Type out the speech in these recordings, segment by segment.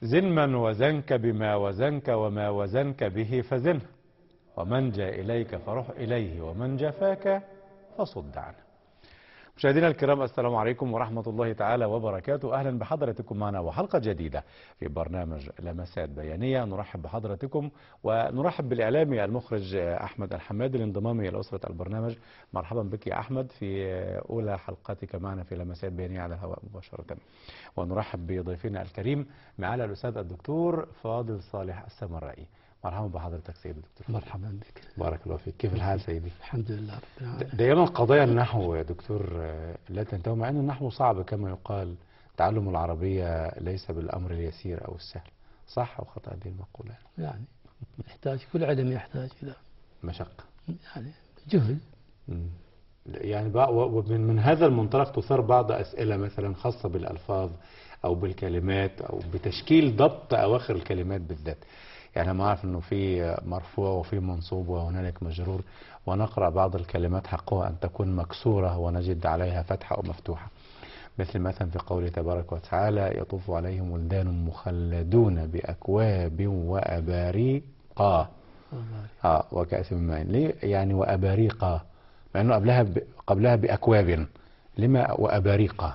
زن من وزنك بما وزنك وما وزنك به فزنه، ومن جاء إليك فروح إليه، ومن جفاك فصد عنه. مشاهدينا الكرام، السلام عليكم ورحمة الله تعالى وبركاته. أهلا بحضرتكم معنا وحلقة جديدة في برنامج لمسات بيانية. نرحب بحضرتكم ونرحب بالإعلامي المخرج أحمد الحمادي لانضمامه إلى أسرة البرنامج. مرحبا بك يا أحمد في أولى حلقاتك معنا في لمسات بيانية على الهواء مباشرة. ونرحب بضيفنا الكريم معنا الأستاذ الدكتور فاضل صالح السمرائي. مرحبا بحضرتك سيدي الدكتور. مرحبا بك. بارك الله فيك. كيف الحال سيدي؟ الحمد لله رب العالمين. دائما قضايا النحو يا دكتور لا تنتهي، مع أن النحو صعب كما يقال. تعلم العربية ليس بالأمر اليسير أو السهل. صح أو خطأ هذه المقولة؟ يعني يحتاج، كل علم يحتاج إلى مشقة، يعني جهد. يعني من هذا المنطلق تثار بعض أسئلة مثلا خاصة بالألفاظ أو بالكلمات أو بتشكيل ضبط أواخر الكلمات بالذات. يعني أنا أعرف أنه في مرفوع وفي منصوب وهنالك مجرور، ونقرأ بعض الكلمات حقها أن تكون مكسورة ونجد عليها فتحة أو مفتوحة، مثلا في قوله تبارك وتعالى: يطوف عليهم ولدان مخلدون بأكواب وأباريقا وكأس من معين. ليه يعني وأباريقا مع أنه قبلها بأكواب؟ لما وأباريقا؟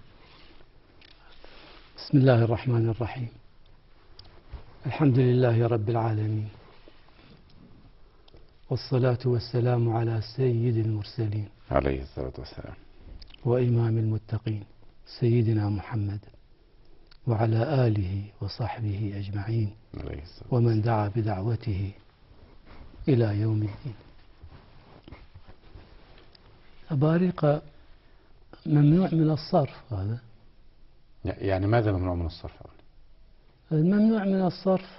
بسم الله الرحمن الرحيم. الحمد لله رب العالمين، والصلاة والسلام على سيد المرسلين عليه الصلاة والسلام، وإمام المتقين سيدنا محمد، وعلى آله وصحبه أجمعين، ومن دعا بدعوته إلى يوم الدين. أباريق ممنوع من الصرف. هذا يعني ماذا ممنوع من الصرف؟ الممنوع من الصرف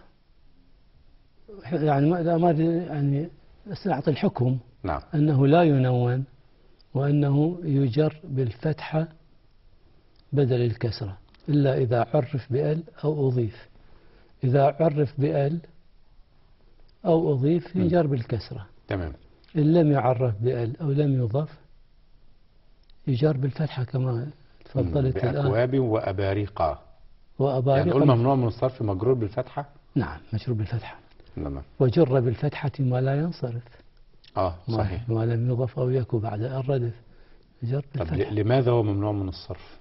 يعني يعني سنعطي الحكم. نعم. أنه لا ينون، وأنه يجر بالفتحة بدل الكسرة، إلا إذا عرف بأل أو أضيف. إذا عرف بأل أو أضيف يجر بالكسرة. تمام. إن لم يعرف بأل أو لم يضاف يجر بالفتحة كما تفضلت الآن. بأكواب وأباريقا. وأباريق يعني نقول ممنوع من الصرف مجرور بالفتحة؟ نعم، مجرور بالفتحة. نعم. وجر بالفتحة ما لا ينصرف. صحيح. ما لم يضف أو يكو بعد الردف جر بالفتحة. طب لماذا هو ممنوع من الصرف؟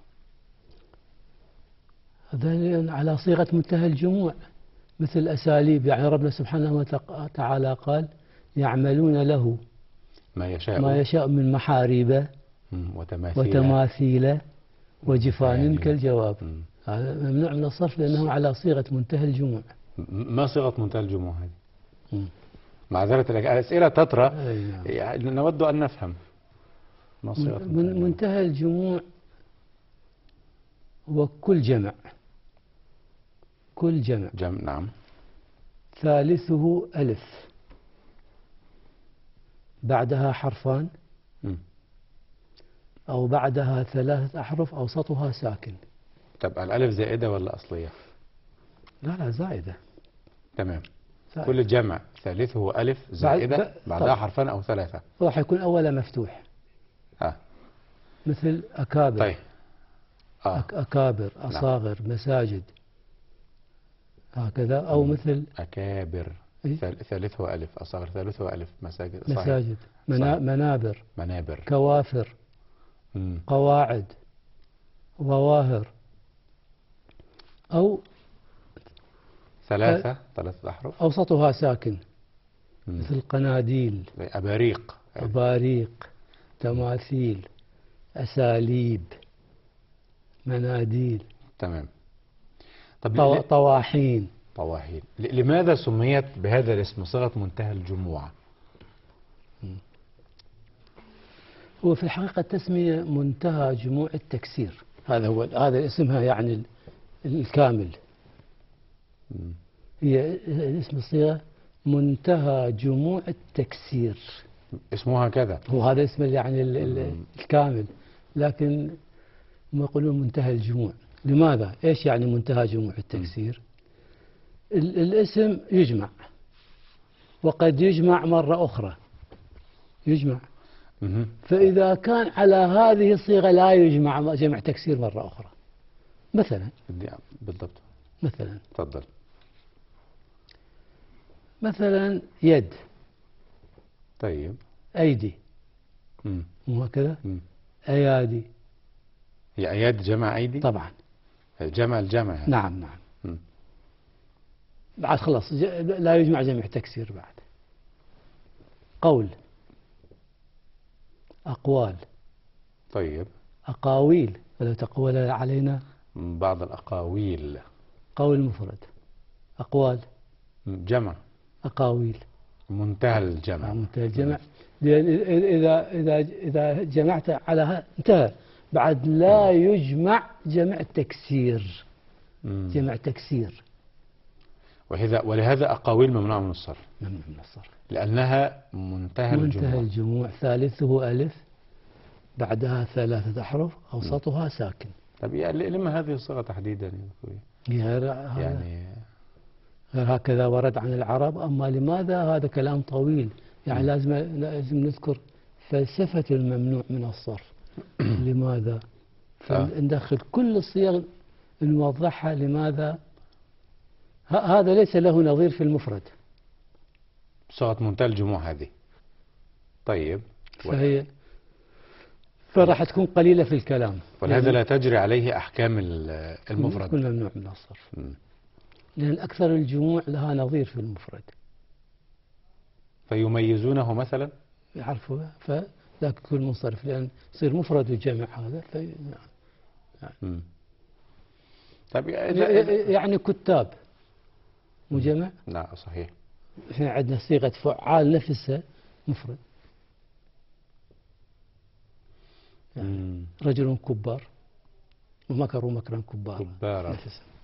هذا على صيغة منتهى الجموع، مثل أساليب. يعني ربنا سبحانه وتعالى قال: يعملون له ما يشاء من محاريب وتماثيل وجفان كالجواب. هذا ممنوع من الصرف لأنه على صيغة منتهى الجموع. ما صيغة منتهى الجموع هذه؟ معذرة لك، الأسئلة تطرأ. يعني نود أن نفهم ما صيغة منتهى الجموع هو كل جمع. كل جمع. نعم. ثالثه ألف، بعدها حرفان أو بعدها 3 أحرف، أوسطها ساكن. طب الألف زائدة ولا أصلية؟ لا زائدة. تمام. زائدة. كل جمع ثالثه ألف زائدة بعدها حرفان أو 3. راح يكون أولا مفتوح. مثل أكابر. طيب. أكابر، أصاغر، نعم. مساجد، هكذا. أو مثل أكابر ثالثه ألف، أصاغر ثالثه ألف، مساجد. مساجد. منابر. كوافر. قواعد. ظواهر. أو 3 أحرف أوسطها ساكن. مثل قناديل. أباريق. تماثيل. أساليب. مناديل. تمام. طب طواحين. لماذا سميت بهذا الاسم صيغة منتهى الجموع؟ هو في الحقيقة تسمية منتهى جموع التكسير. هذا اسمها يعني الكامل. هي اسم الصيغة منتهى جموع التكسير. اسمها كذا. هو هذا اسم يعني الكامل، لكن هم يقولون منتهى الجموع. لماذا؟ ايش يعني منتهى جموع التكسير؟ الاسم يجمع، وقد يجمع مرة أخرى. يجمع. فإذا كان على هذه الصيغة لا يجمع جمع تكسير مرة أخرى. مثلا بالضبط مثلا تفضل. مثلا يد، طيب. أيدي، مم. مو هكذا؟ مم. أيادي. هي أياد جمع أيدي؟ طبعا. جمع الجمع هذا. نعم نعم. مم. بعد خلاص لا يجمع جمع تكسير بعد. قول، أقوال، طيب. أقاويل، ولا تقول علينا. بعض الأقاويل. قول مفرد، أقوال، جمع. أقاويل. منتهى الجمع. منتهى الجمع. لأن إذا جمعت على انتهى. بعد لا يجمع جمع تكسير. مم. جمع تكسير ولهذا أقاويل ممنوعة من الصرف، ممنوع من الصرف. لأنها منتهى منتهى الجموع. الجموع، ثالثه ألف، بعدها 3 أحرف، أوسطها ساكن. طب لما هذه الصيغة تحديدا يا أخوي؟ يعني غير هكذا ورد عن العرب. أما لماذا؟ هذا كلام طويل، يعني لازم نذكر فلسفة الممنوع من الصرف. لماذا؟ فندخل كل الصيغ نوضحها. لماذا؟ هذا ليس له نظير في المفرد. صيغة منتهى الجموع هذه. طيب. فراح تكون قليلة في الكلام، ولهذا لا تجري عليه أحكام المفرد. يكون ممنوع من الصرف. لأن أكثر الجموع لها نظير في المفرد. فيميزونه مثلا؟ يعرفوا فذاك يكون منصرف، لأن يصير مفرد وجمع هذا. طيب يعني كتاب مجمع. لا صحيح. احنا عندنا صيغة فعال نفسها مفرد. يعني رجل كبار، ومكروا مكرا كبارا.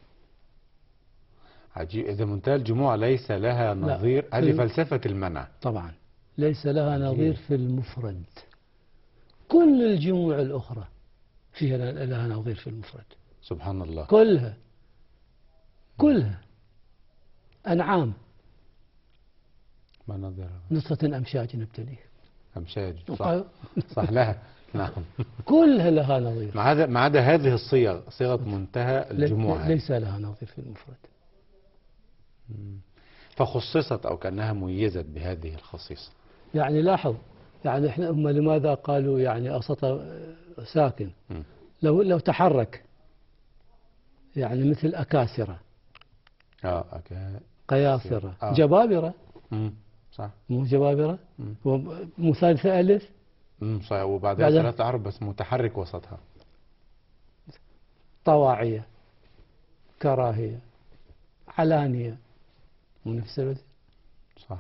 عجيب. إذا منتهى الجموع ليس لها نظير، هذه فلسفة المنع. طبعا ليس لها عجيب. نظير في المفرد. كل الجموع الأخرى فيها لها نظير في المفرد. سبحان الله. كلها أنعام. ما نظيرها؟ نطفة أمشاج نبتليه. أمشاج صح لها. نعم. كلها لها نظير، ما عدا هذه الصيغ، صيغة منتهى الجموع ليس لها نظير في المفرد. فخصصت أو كأنها ميزت بهذه الخصيصة. يعني لاحظ، يعني احنا هم لماذا قالوا يعني أسط ساكن؟ لو تحرك، يعني مثل أكاسرة، قياصرة، جبابرة. صح. مو جبابرة، مو ثالثة ألف. صحيح. وبعدها 3 أحرف بس متحرك وسطها. طواعية، كراهية، علانية، مو نفس الوقت. صح.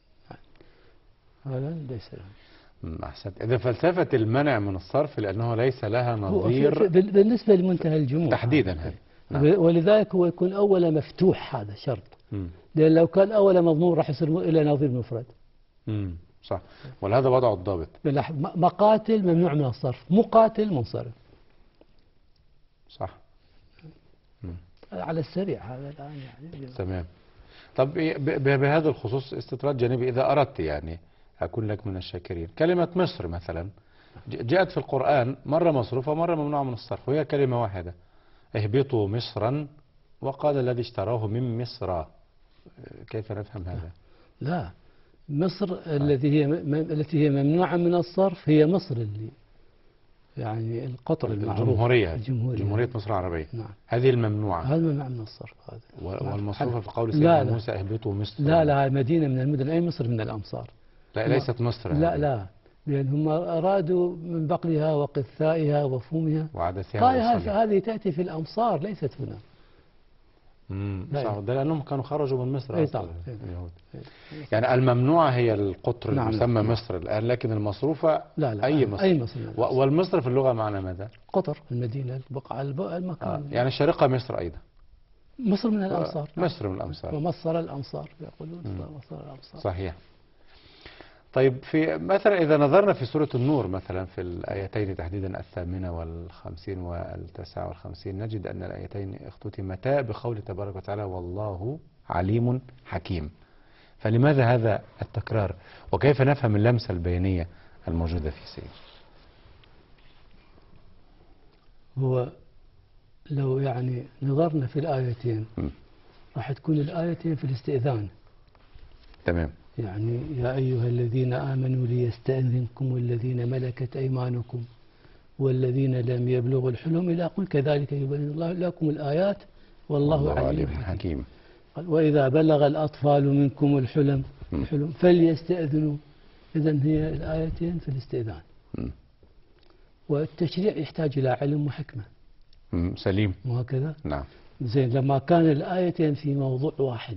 هذا ليس له. أحسنت. إذا فلسفة المنع من الصرف لأنه ليس لها نظير بالنسبة لمنتهى الجموع تحديدا هذا. ولذلك هو يكون أولا مفتوح، هذا شرط. لأن لو كان أولا مضمون راح يصير إلى نظير مفرد. صح. ولهذا وضعوا الضابط. مقاتل ممنوع من الصرف، مقاتل منصرف. صح. على السريع هذا الآن يعني. تمام. طب بهذا الخصوص استطراد جانبي، إذا أردت يعني أكون لك من الشاكرين. كلمة مصر مثلا جاءت في القرآن مرة مصروفة مرة ممنوعة من الصرف، وهي كلمة واحدة: اهبطوا مصرا وقال الذي اشتراه من مصر. كيف نفهم هذا؟ لا، مصر التي هي ممنوعة من الصرف هي مصر اللي يعني القطر المعروف. جمهورية مصر العربية. نعم. هذه الممنوعة. هذا ممنوع من الصرف هذا. والمصروفة في قول سيدنا موسى اهبطوا مصر. لا مدينة من المدن. أي مصر من الأمصار. لا ليست مصر. لا لأن هم أرادوا من بقلها وقثائها وفومها وعدسها. هذه تأتي في الأمصار ليست هنا. صح. ده لأنهم كانوا خرجوا من مصر أصلا. اليهود. يعني الممنوعة هي القطر المسمى مصر الآن، لكن المصروفة لا أي مصر. أي مصر. والمصر في اللغة معنى ماذا؟ قطر، المدينة، البقعة، المكان. يعني الشارقة مصر أيضا. مصر من الأمصار. مصر من الأمصار. ومصر الأمصار يقولون. مصر الأمصار. صحيح. طيب في مثلا إذا نظرنا في سورة النور مثلا في الآيتين تحديدا 58 و59 نجد أن الآيتين اختتمتا بقول تبارك وتعالى: والله عليم حكيم. فلماذا هذا التكرار؟ وكيف نفهم اللمسة البيانية الموجودة في سير؟ هو لو يعني نظرنا في الآيتين راح تكون الآيتين في الاستئذان. تمام. يعني يا أيها الذين آمنوا ليستأذنكم والذين ملكت أيمانكم والذين لم يبلغوا الحلم إلى قل كذلك يبين الله لكم الآيات والله عليم حكيم. وإذا بلغ الأطفال منكم الحلم فليستأذنوا. إذن هي الآيتين في الاستئذان. والتشريع يحتاج إلى علم وحكمة. سليم. وهكذا. نعم. زين لما كان الآيتين في موضوع واحد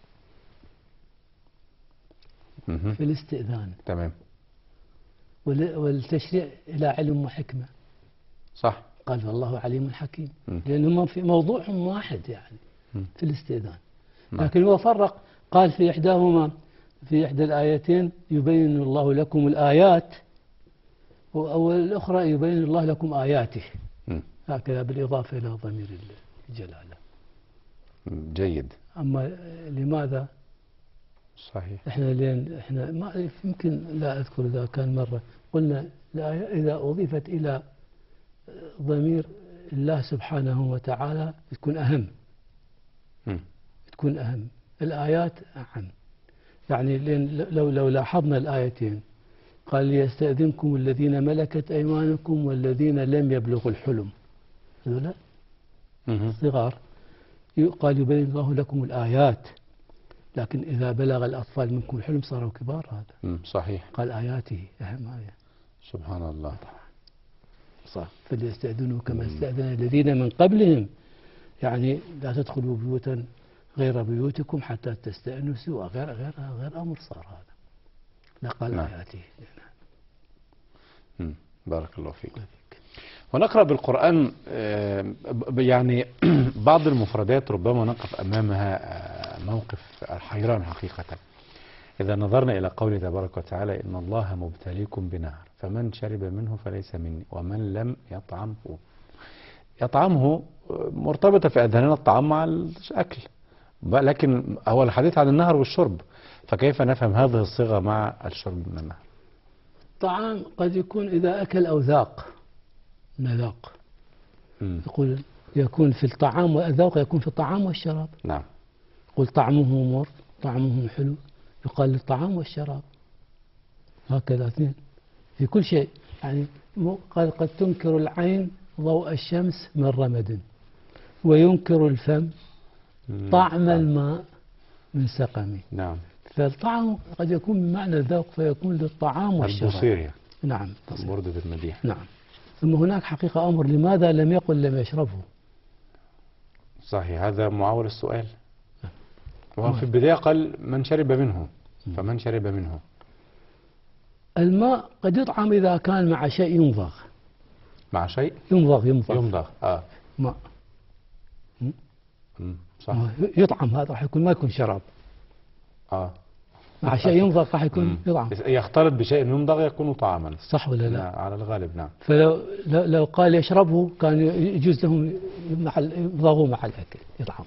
في الاستئذان. تمام. والتشريع إلى علم وحكمة. صح. قال والله عليم حكيم. لأنهم في موضوعهم واحد يعني في الاستئذان. لكن هو فرق، قال في إحداهما في إحدى الآيتين يبين الله لكم الآيات والأخرى يبين الله لكم آياته. هكذا بالإضافة إلى ضمير الجلالة. جيد. أما لماذا؟ صحيح. احنا ما يمكن لا أذكر إذا كان مرة قلنا إذا أضيفت إلى ضمير الله سبحانه وتعالى تكون أهم. تكون أهم. الآيات أهم. يعني لو لاحظنا الآيتين قال ليستأذنكم الذين ملكت أيمانكم والذين لم يبلغوا الحلم. هذولا صغار. قال يبين الله لكم الآيات. لكن إذا بلغ الأطفال منكم الحلم صاروا كبار. هذا صحيح. قال آياته أهم آية. سبحان الله. صح. فليستأذنوا كما استأذن الذين من قبلهم. يعني لا تدخلوا بيوتا غير بيوتكم حتى تستأنسوا غير أمر صار هذا. لا قال آياته. بارك الله فيك. ونقرأ بالقرآن يعني بعض المفردات ربما نقف أمامها موقف حيران حقيقة. إذا نظرنا إلى قوله تبارك وتعالى إن الله مبتليكم بنهر فمن شرب منه فليس مني ومن لم يطعمه مرتبطة في أذهاننا الطعام مع الأكل، لكن هو الحديث عن النهر والشرب، فكيف نفهم هذه الصيغة مع الشرب من النهر؟ طعام قد يكون إذا أكل أو ذاق مذاق. يقول يكون في الطعام والذوق يكون في الطعام والشراب. نعم. يقول طعمه مر طعمه حلو يقال للطعام والشراب. هكذا اثنين في كل شيء. يعني قال قد تنكر العين ضوء الشمس من رمد وينكر الفم طعم الماء من سقم. نعم. فالطعم قد يكون بمعنى الذوق فيكون للطعام والشراب. البصير. نعم. بردة المديح. نعم. ثم هناك حقيقة أمر لماذا لم يقل لم يشربه؟ صحيح. هذا معول السؤال. وهو في البداية قال من شرب منه فمن شرب منه. الماء قد يطعم إذا كان مع شيء يمضغ. مع شيء يمضغ ماء. صح. يطعم هذا راح يكون ما يكون شراب. مع شيء يمضغ راح يكون يطعم. يختلط بشيء يمضغ يكون طعاما. صح ولا لا؟ على الغالب نعم. فلو قال يشربه كان يجوز لهم يمضغوا مع الأكل يطعم.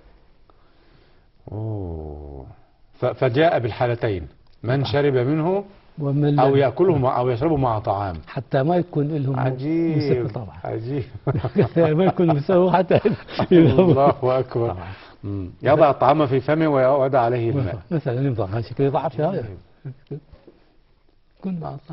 فجاء بالحالتين من شرب منه أو يأكله أو يشربه مع طعام حتى ما يكون لهم عجيب طبعا. عجيب. ما يكون مسوي حتى الله أكبر. يضع الطعام في فمه ويعود عليه الماء مثلا يمضغ هذا شكل يضعف هذا كن مع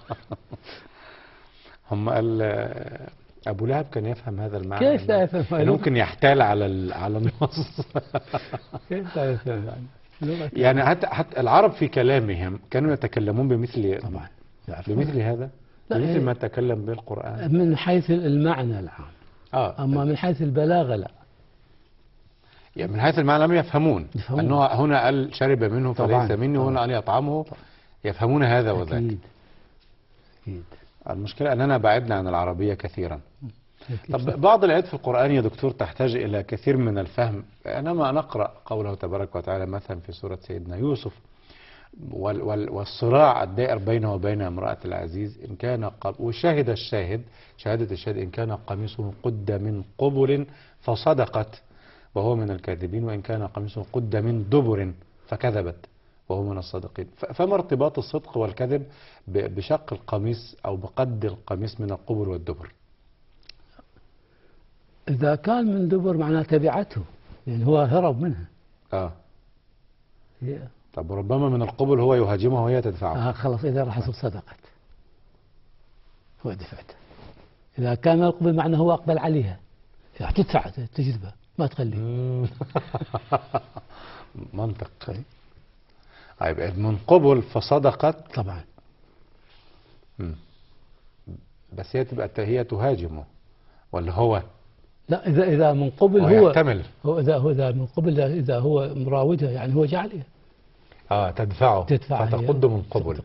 هم أبو لهب كان يفهم هذا المعنى. كيف لا يفهم؟ يعني ممكن يحتال على النص. كيف لا يفهم يعني حتى العرب في كلامهم كانوا يتكلمون بمثل طبعا بمثل هذا بمثل ما تكلم به القرآن من حيث المعنى العام. أما من حيث البلاغة لا. يعني من حيث المعنى لم يفهمون أنه هنا قال شرب منه فليس مني وهنا أن يطعمه يفهمون هذا وذاك. أكيد. المشكلة أننا بعدنا عن العربية كثيرا. طب بعض الآيات في القرآن يا دكتور تحتاج إلى كثير من الفهم. أنما نقرأ قوله تبارك وتعالى مثلا في سورة سيدنا يوسف والصراع الدائر بينه وبين امرأة العزيز إن كان وشاهد شهادة الشاهد إن كان قميصه قد من قبل فصدقت وهو من الكاذبين وإن كان قميصه قد من دبر فكذبت وهو من الصادقين. فما ارتباط الصدق والكذب بشق القميص أو بقد القميص من القبل والدبر؟ إذا كان من دبر معناه تبعته، يعني هو هرب منها. هي طب ربما من القبل هو يهاجمها وهي تدفعه. خلاص إذا راح يصير صدقت هو دفعته. إذا كان من القبل معناه هو أقبل عليها، يعني تدفع تجذبه ما تخليه. منطق. طيب من قبل فصدقت طبعا. بس هي تهاجمه ولا هو؟ لا، إذا من قبل هو يحتمل. إذا من قبل، إذا هو مراودها يعني هو جعلها تدفعه فتقد من قبل.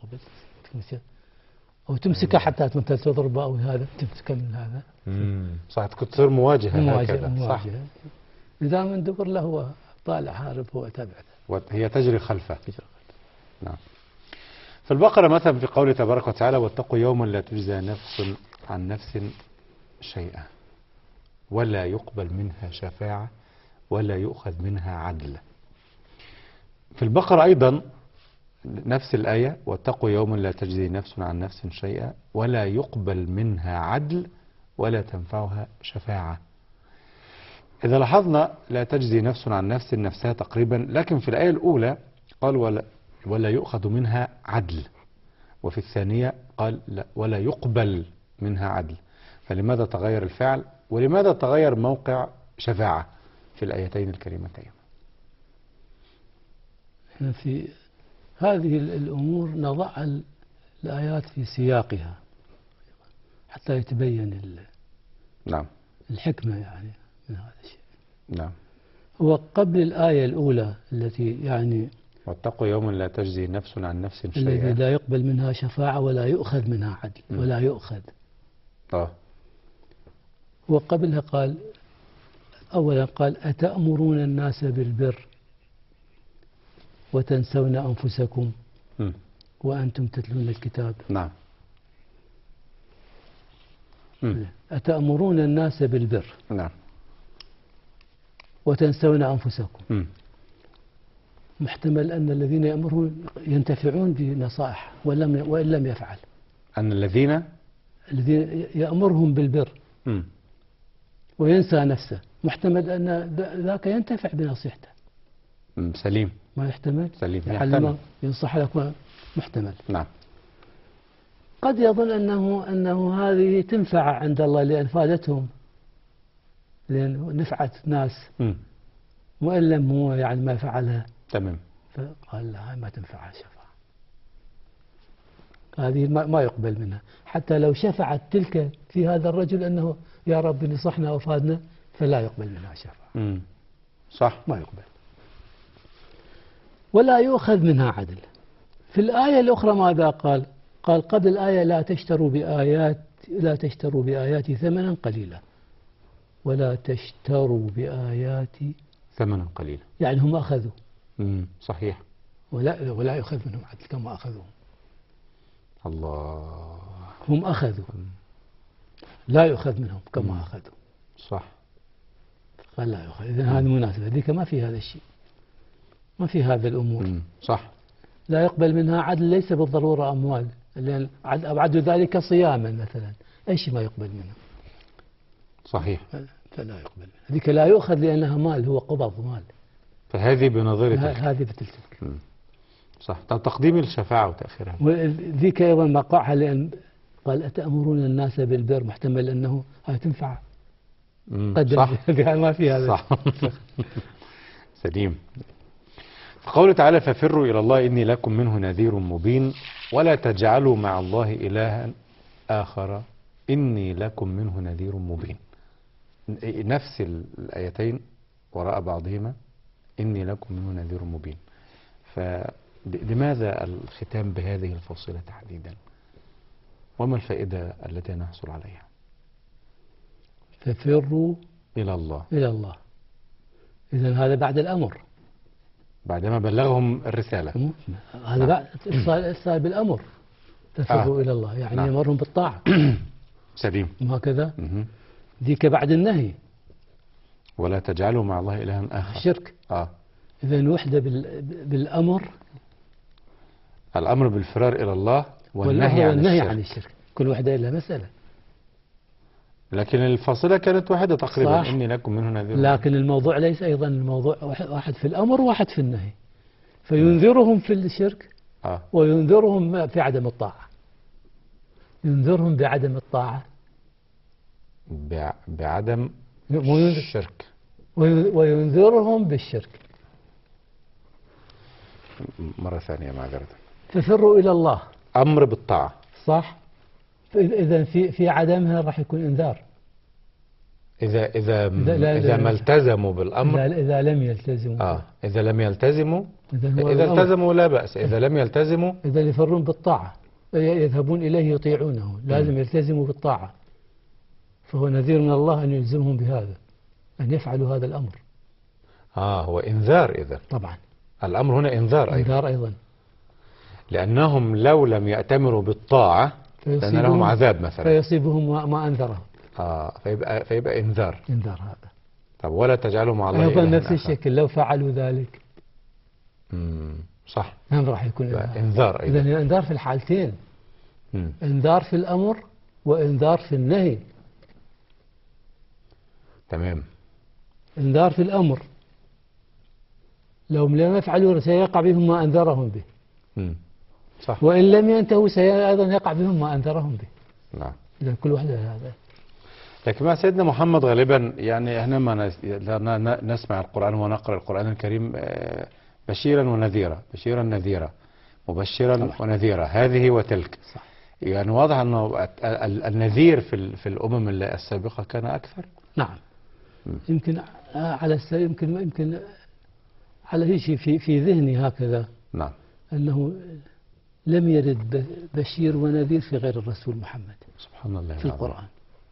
أو تمسكه حتى تضربه أو هذا تمسكه من هذا. صح، تصير مواجهة هكذا. صح. إذا من دبر له هو طالع هارب هو تابع، وهي تجري خلفه. نعم. في البقرة مثلا في قوله تبارك وتعالى: واتقوا يوما لا تجزى نفس عن نفس شيئا ولا يقبل منها شفاعة ولا يؤخذ منها عدل. في البقرة أيضا نفس الآية: واتقوا يوما لا تجزي نفس عن نفس شيئا ولا يقبل منها عدل ولا تنفعها شفاعة. إذا لاحظنا لا تجزي نفس عن نفس نفسها تقريبا، لكن في الآية الأولى قال ولا يؤخذ منها عدل، وفي الثانية قال لا ولا يقبل منها عدل. فلماذا تغير الفعل ولماذا تغير موقع شفاعة في الآيتين الكريمتين؟ في هذه الأمور نضع الآيات في سياقها حتى يتبين نعم الحكمة يعني من هذا الشيء. نعم. هو قبل الآية الأولى التي يعني واتقوا يوما لا تجزي نفس عن نفس شيئا الذي لا يقبل منها شفاعة ولا يؤخذ منها عدل ولا يؤخذ. وقبلها قال أولا قال: أتأمرون الناس بالبر وتنسون أنفسكم وأنتم تتلون الكتاب. نعم. أتأمرون الناس بالبر. نعم. وتنسون أنفسكم. محتمل أن الذين يأمرون ينتفعون بنصائح وإن لم يفعل. أن الذين يأمرهم بالبر وينسى نفسه، محتمل أن ذاك ينتفع بنصيحته. سليم. ما يحتمل؟ سليم. يحتمل ينصح لك، محتمل. نعم. قد يظن أنه هذه تنفع عند الله لأن فادتهم، لأن نفعت ناس وإن لم هو يعني ما فعلها. تمام. فقال لا، ما تنفع الشفاعة، هذه ما يقبل منها. حتى لو شفعت تلك في هذا الرجل أنه يا رب نصحنا وفادنا، فلا يقبل منها شفاعة. صح. ما يقبل. ولا يؤخذ منها عدل. في الآية الأخرى ماذا قال؟ قال قبل الآية: لا تشتروا بآياتي ثمنا قليلا ولا تشتروا بآياتي ثمنا قليلا. يعني هم أخذوا. صحيح. ولا يؤخذ منهم عدل كما أخذوا. الله. هم أخذوا لا يؤخذ منهم كما أخذوا. صح. قال لا يؤخذ. إذن هذه مناسبة، ذيك ما في هذا الشيء، ما في هذا الأمور. صح. لا يقبل منها عدل ليس بالضرورة أموال، لأن أبعد ذلك صياما مثلا، أي شيء ما يقبل منه. صحيح. فلا يقبل منها. ذيك لا يؤخذ لأنها مال، هو قبض مال. فهذه بنظير تلك. هذه بتلك. صح. تقديم الشفاعة وتأخيرها. وذيك أيضا مقعها، لأن قال: أتأمرون الناس بالبر، محتمل أنه هاي تنفع. صح. ما في هذا. صح. سليم. قوله تعالى: ففروا إلى الله إني لكم منه نذير مبين ولا تجعلوا مع الله إلها آخر إني لكم منه نذير مبين. نفس الآيتين وراء بعضهما: إني لكم منه نذير مبين. فلماذا الختام بهذه الفصيلة تحديدا؟ وما الفائدة التي نحصل عليها؟ ففروا إلى الله. إلى الله. إذن هذا بعد الأمر، بعدما بلغهم الرسالة. هذا بعد إرسال بالأمر. ففروا إلى الله يعني يمرهم بالطاعة. سليم. وهكذا. ذيك بعد النهي: ولا تجعلوا مع الله إلها آخر. الشرك. إذن وحدة بالأمر، الأمر بالفرار إلى الله والنهي عن الشرك. كل وحدة لها مسألة. لكن الفاصلة كانت واحدة تقريبا، صح. إني لكم منه نذير. لكن الموضوع ليس أيضا الموضوع واحد في الأمر وواحد في النهي، فينذرهم في الشرك وينذرهم في عدم الطاعة. ينذرهم بعدم الطاعة، بعدم الشرك، وينذرهم بالشرك. مرة ثانية معذرة. ففروا إلى الله، أمر بالطاعة، صح. إذا في عدمها راح يكون إنذار. إذا ما التزموا بالأمر، إذا لم يلتزموا إذا لم يلتزموا، إذا التزموا لا بأس، إذا لم يلتزموا، إذا يفرون بالطاعة يذهبون إليه يطيعونه، لازم يلتزموا بالطاعة. فهو نذير من الله أن يلزمهم بهذا، أن يفعلوا هذا الأمر. هو إنذار إذا. طبعا الأمر هنا إنذار أيضا. لأنهم لو لم يأتمروا بالطاعة لأن لهم عذاب مثلا، فيصيبهم ما أنذرهم. فيبقى إنذار هذا. طب ولا تجعلوا مع الله أيضا نفس الشكل لو فعلوا ذلك. صح. نعم راح يكون إنذار أيضا. إذا إنذار في الحالتين. إنذار في الأمر وإنذار في النهي. تمام. إنذار في الأمر، لو لم يفعلوا سيقع بهم ما أنذرهم به. صح. وإن لم ينتهوا أيضا يقع بهم ما أنذرهم به. نعم. إذا كل واحد هذا. لكن مع سيدنا محمد غالبا يعني احنا ما نسمع القرآن ونقرأ القرآن الكريم بشيرا ونذيرا، بشيرا نذيرا، مبشرا ونذيرا، هذه وتلك. صح. يعني واضح أنه النذير في الأمم السابقة كان أكثر. نعم. يمكن على يمكن على شيء في ذهني هكذا. نعم. أنه لم يرد بشير ونذير في غير الرسول محمد. سبحان الله. في القرآن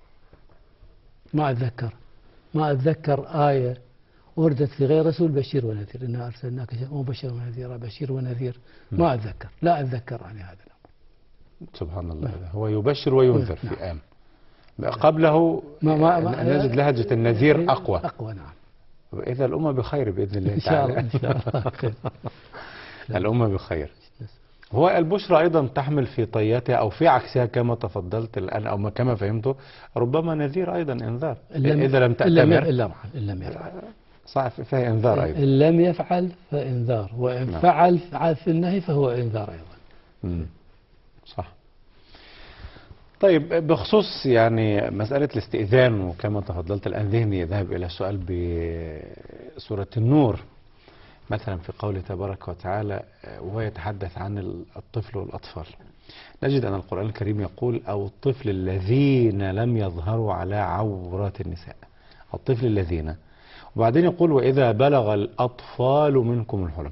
ما أتذكر آية وردت في غير رسول بشير ونذير، إنا أرسلناك مبشرا ونذيرا، بشير ونذير. ما أتذكر، لا أتذكر عن هذا الأمر. سبحان الله. هو يبشر وينذر في آم. قبله نجد لهجة النذير أقوى. نعم. وإذا الأمة بخير بإذن الله إن شاء الله. إن شاء الله خير. الأمة بخير. هو البشرى أيضا تحمل في طياتها أو في عكسها كما تفضلت الآن أو كما فهمته، ربما نذير أيضا إنذار إذا لم تأتمر. إن لم يفعل. صح، فهي إنذار أيضا. إن لم يفعل فإنذار، وإن فعل في النهي فهو إنذار أيضا. صح. طيب بخصوص يعني مسألة الاستئذان، وكما تفضلت الآن ذهني يذهب إلى سؤال بسورة النور مثلا في قوله تبارك وتعالى وهو يتحدث عن الطفل والأطفال، نجد أن القرآن الكريم يقول أو الطفل الذين لم يظهروا على عورات النساء، الطفل الذين، وبعدين يقول وإذا بلغ الأطفال منكم الحلم.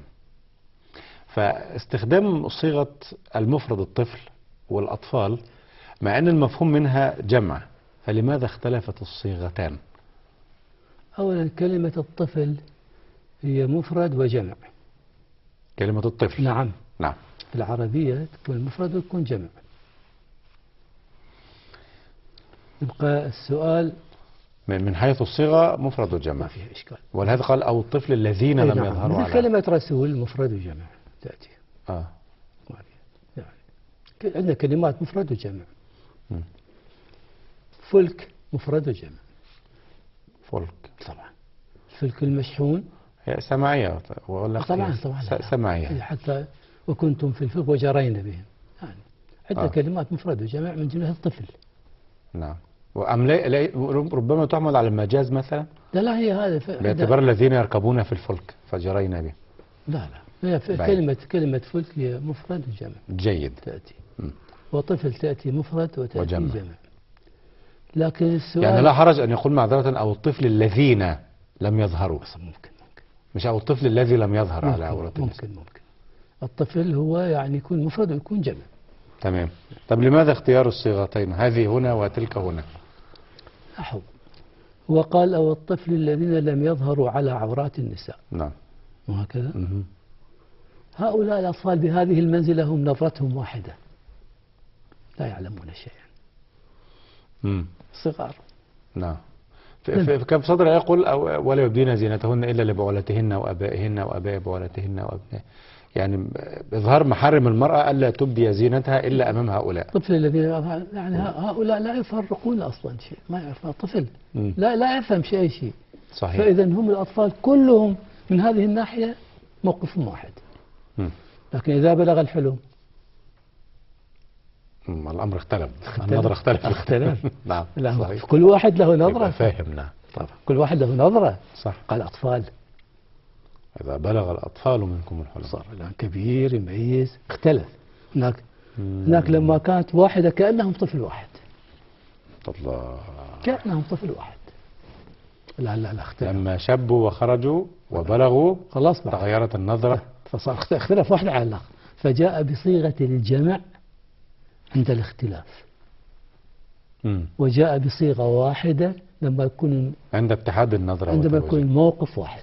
فاستخدام صيغة المفرد الطفل والأطفال مع أن المفهوم منها جمع، فلماذا اختلفت الصيغتان؟ أولا كلمة الطفل هي مفرد وجمع. كلمة الطفل. نعم. نعم. في العربية تكون مفرد وتكون جمع. يبقى السؤال من حيث الصيغة مفرد وجمع. ما فيها إشكال. ولهذا قال أو الطفل الذين لم يظهروا على. كلمة رسول مفرد وجمع تأتي. ما فيها. يعني عندنا كلمات مفرد وجمع. فلك مفرد وجمع. فلك. طبعا. الفلك المشحون هي سماعية ولا طبعا سماعية حتى وكنتم في الفلك وجرينا بهم، يعني عدة كلمات مفرد وجمع من جملة الطفل. نعم. ربما تعمل على المجاز مثلا. لا هي هذا باعتبار الذين يركبون في الفلك فجرينا بهم. لا هي كلمة فلك هي مفرد وجمع. جيد. تأتي وطفل تأتي مفرد وتأتي جمع. لكن السؤال يعني لا حرج أن يقول معذرة أو الطفل الذين لم يظهروا. ممكن مش أو الطفل الذي لم يظهر على عورة النساء. ممكن الطفل هو يعني يكون مفرد ويكون جمع. تمام. طب لماذا اختيار الصيغتين هذه هنا وتلك هنا؟ هو قال أو الطفل الذين لم يظهروا على عورات النساء. نعم. وهكذا. هؤلاء الأطفال بهذه المنزلة هم نظرتهم واحدة، لا يعلمون شيئا. صغار. نعم. كم صدر يقول ولا يبدين زينتهن إلا لبعولتهن وأبائهن وأباء بعولتهن وأبناء. يعني إظهار محارم المرأة ألا تبدي زينتها إلا أمام هؤلاء. الطفل الذي يعني هؤلاء لا يفرقون أصلا شيء، ما يعرف الطفل مم. لا يفهم أي شيء. صحيح. فإذا هم الأطفال كلهم من هذه الناحية موقفهم واحد. مم. لكن إذا بلغ الحلم الأمر اختلف، النظرة اختلف. نعم صحيح. كل واحد له نظرة. فاهم. نعم طبعا. كل واحد له نظرة. صح. قال أطفال. إذا بلغ الأطفال منكم الحلم صار الآن كبير يميز، اختلف. هناك لما كانت واحدة كأنهم طفل واحد. الله. كأنهم طفل واحد. لا اختلف. لما شبوا وخرجوا وبلغوا خلاص تغيرت النظرة، فصار اختلف واحد على الآخر، فجاء بصيغة الجمع عند الاختلاف. وجاء بصيغة واحدة لما يكون عند اتحاد النظرة، عندما يكون الموقف واحد.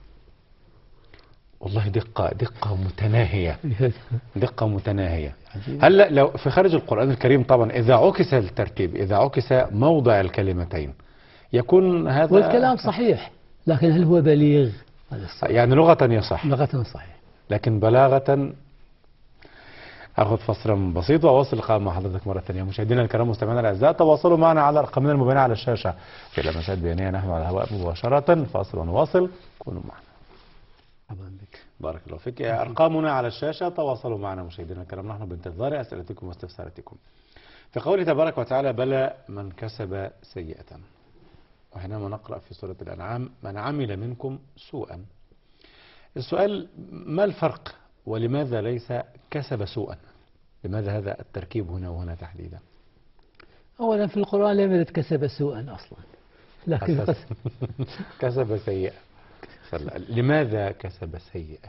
والله دقة متناهية. دقة متناهية. هلا لو في خارج القرآن الكريم طبعا إذا عكس الترتيب، إذا عكس موضع الكلمتين يكون هذا، والكلام صحيح، لكن هل هو بليغ؟ يعني لغة يصح، لغة صحيح، لكن بلاغة. أخذ فصلا بسيط وأواصل اللقاء مع حضرتك مرة ثانية. مشاهدينا الكرام مستمعينا الأعزاء، تواصلوا معنا على أرقامنا المبينة على الشاشة في لمسات بيانية. نحن على الهواء مباشرة، فاصل ونواصل، كونوا معنا. بارك الله فيك. أرقامنا على الشاشة، تواصلوا معنا مشاهدينا الكرام، نحن بانتظار أسئلتكم واستفساراتكم. في قوله تبارك وتعالى: بلى من كسب سيئة. وحينما نقرأ في سورة الأنعام: من عمل منكم سوءا. السؤال: ما الفرق ولماذا ليس كسب سوءا؟ لماذا هذا التركيب هنا وهنا تحديدا؟ أولا في القرآن لم يرد كسب سوءا أصلا، لكن كسب سيئة. لماذا كسب سيئة؟